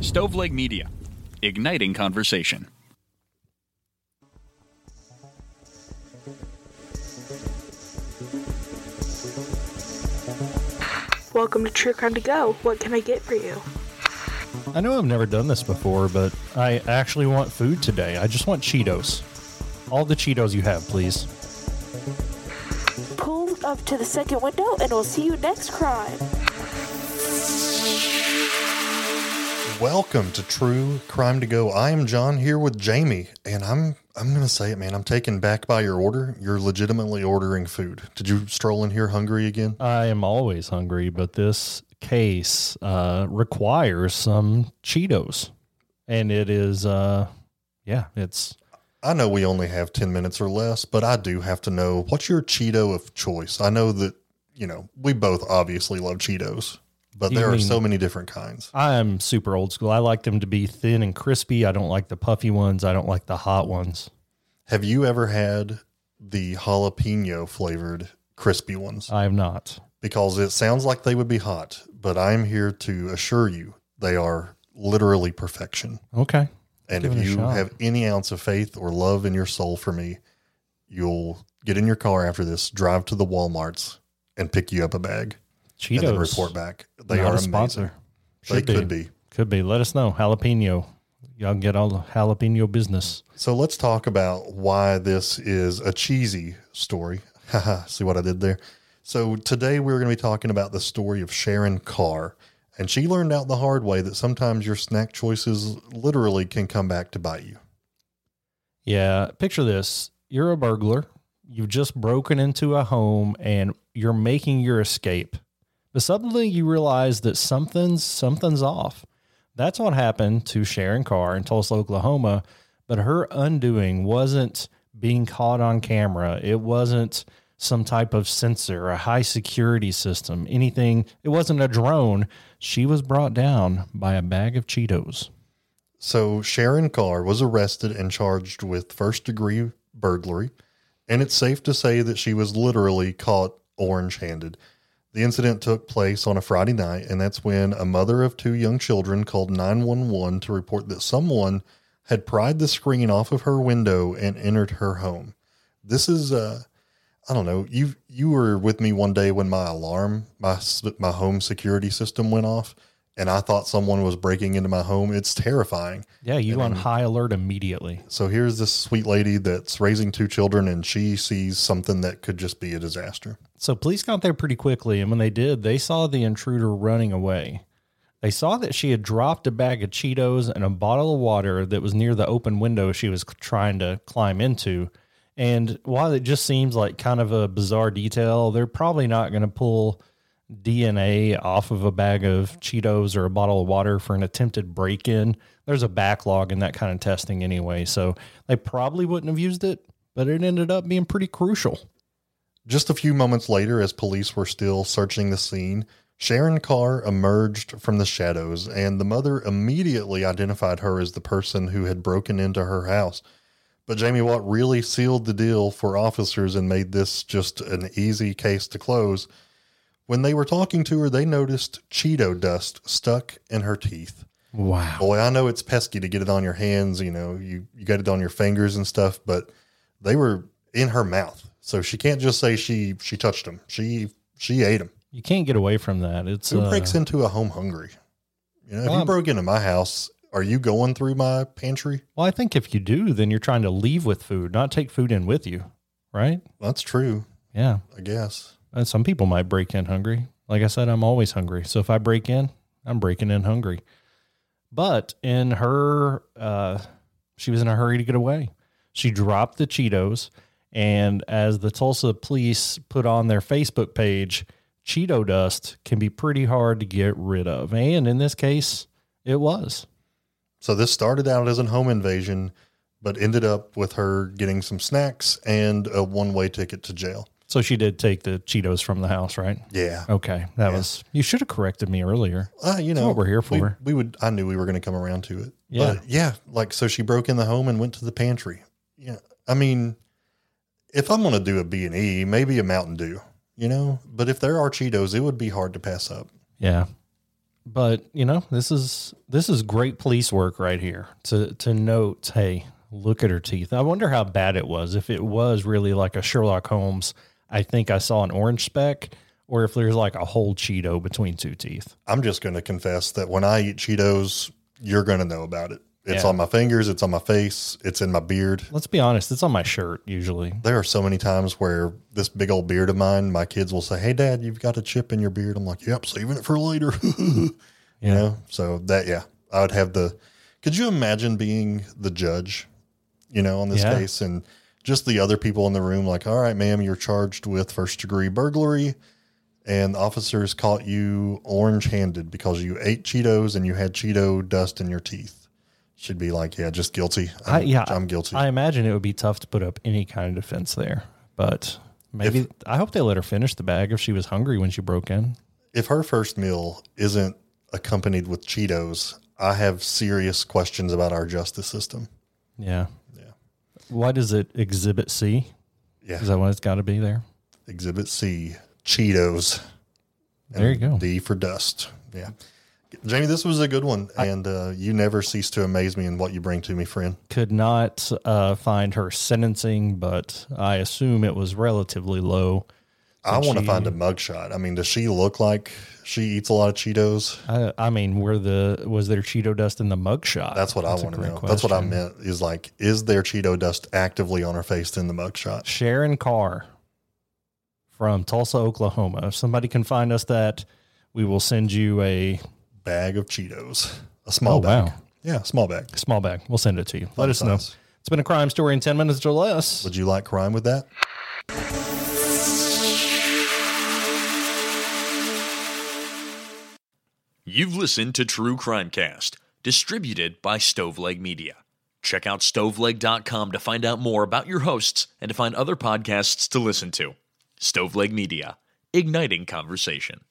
Stoveleg Media, igniting conversation. Welcome to True Crime to Go. What can I get for you? I know I've never done this before, but I actually want food today. I just want Cheetos. All the Cheetos you have, please. Pull up to the second window and we'll see you next crime. Welcome to True Crime to Go. I am John here with Jamie, and I'm going to say it, man. I'm taken back by your order. You're legitimately ordering food. Did you stroll in here hungry again? I am always hungry, but this case requires some Cheetos. And it is, it's... I know we only have 10 minutes or less, but I do have to know, what's your Cheeto of choice? I know that, we both obviously love Cheetos, but there are so many different kinds. I am super old school. I like them to be thin and crispy. I don't like the puffy ones. I don't like the hot ones. Have you ever had the jalapeno flavored crispy ones? I have not. Because it sounds like they would be hot, but I'm here to assure you they are literally perfection. Okay. And if you have any ounce of faith or love in your soul for me, you'll get in your car after this, drive to the Walmarts, and pick you up a bag. Cheetos. And then report back. They are amazing. Sponsor. They could be. Could be. Let us know. Jalapeno. Y'all get all the jalapeno business. So let's talk about why this is a cheesy story. See what I did there? So today we're going to be talking about the story of Sharon Carr. And she learned out the hard way that sometimes your snack choices literally can come back to bite you. Yeah. Picture this. You're a burglar. You've just broken into a home and you're making your escape. But suddenly you realize that something's off. That's what happened to Sharon Carr in Tulsa, Oklahoma. But her undoing wasn't being caught on camera. It wasn't some type of sensor, a high security system, anything. It wasn't a drone. She was brought down by a bag of Cheetos. So Sharon Carr was arrested and charged with first-degree burglary. And it's safe to say that she was literally caught orange-handed. The incident took place on a Friday night, and that's when a mother of two young children called 911 to report that someone had pried the screen off of her window and entered her home. This is, I don't know, you were with me one day when my alarm, my home security system went off, and I thought someone was breaking into my home. It's terrifying. Yeah, you on high alert immediately. So here's this sweet lady that's raising two children, and she sees something that could just be a disaster. So police got there pretty quickly, and when they did, they saw the intruder running away. They saw that she had dropped a bag of Cheetos and a bottle of water that was near the open window she was trying to climb into. And while it just seems like kind of a bizarre detail, they're probably not going to pull DNA off of a bag of Cheetos or a bottle of water for an attempted break-in. There's a backlog in that kind of testing anyway, so they probably wouldn't have used it, but it ended up being pretty crucial. Just a few moments later, as police were still searching the scene, Sharon Carr emerged from the shadows, and the mother immediately identified her as the person who had broken into her house. But Jamie, what really sealed the deal for officers and made this just an easy case to close, when they were talking to her, they noticed Cheeto dust stuck in her teeth. Wow. Boy, I know it's pesky to get it on your hands, you got it on your fingers and stuff, but they were in her mouth. So she can't just say she touched them. She ate them. You can't get away from that. Who breaks into a home hungry? If you broke into my house, are you going through my pantry? Well, I think if you do, then you're trying to leave with food, not take food in with you, right? That's true. Yeah. I guess. And some people might break in hungry. Like I said, I'm always hungry. So if I break in, I'm breaking in hungry. But in her, she was in a hurry to get away. She dropped the Cheetos. And as the Tulsa police put on their Facebook page, Cheeto dust can be pretty hard to get rid of. And in this case, it was. So this started out as a home invasion, but ended up with her getting some snacks and a one-way ticket to jail. So she did take the Cheetos from the house, right? Yeah. Okay. That was, you should have corrected me earlier. That's what we're here for. I knew we were going to come around to it. Yeah. But yeah. So she broke in the home and went to the pantry. Yeah. I mean, if I'm going to do a B&E, maybe a Mountain Dew, but if there are Cheetos, it would be hard to pass up. Yeah. But this is great police work right here to note, hey, look at her teeth. I wonder how bad it was. If it was really like a Sherlock Holmes, I think I saw an orange speck, or if there's like a whole Cheeto between two teeth. I'm just going to confess that when I eat Cheetos, you're going to know about it. It's Yeah. on my fingers. It's on my face. It's in my beard. Let's be honest, it's on my shirt usually. There are so many times where this big old beard of mine, my kids will say, "Hey, Dad, you've got a chip in your beard." I'm like, "Yep, saving it for later." So I would have could you imagine being the judge, on this Yeah. case, and just the other people in the room, like, "All right, ma'am, you're charged with first-degree burglary, and the officers caught you orange-handed because you ate Cheetos and you had Cheeto dust in your teeth." Should be like, yeah, just guilty. I'm guilty. I imagine it would be tough to put up any kind of defense there, but maybe I hope they let her finish the bag if she was hungry when she broke in. If her first meal isn't accompanied with Cheetos, I have serious questions about our justice system. Yeah. What is it? Exhibit C? Yeah. Is that what it's got to be there? Exhibit C, Cheetos. There you go. D for dust. Yeah. Jamie, this was a good one, and you never cease to amaze me in what you bring to me, friend. Could not find her sentencing, but I assume it was relatively low. I want to find a mugshot. I mean, does she look like she eats a lot of Cheetos? I mean, was there Cheeto dust in the mugshot? That's what I want to know. That's what I meant is there Cheeto dust actively on her face in the mugshot? Sharon Carr from Tulsa, Oklahoma. If somebody can find us that, we will send you a bag of Cheetos. A small bag. Wow. Yeah, small bag. Small bag. We'll send it to you. Fun Let us know. size. It's been a crime story in 10 minutes or less. Would you like crime with that? You've listened to True Crimecast, distributed by Stoveleg Media. Check out stoveleg.com to find out more about your hosts and to find other podcasts to listen to. Stoveleg Media, igniting conversation.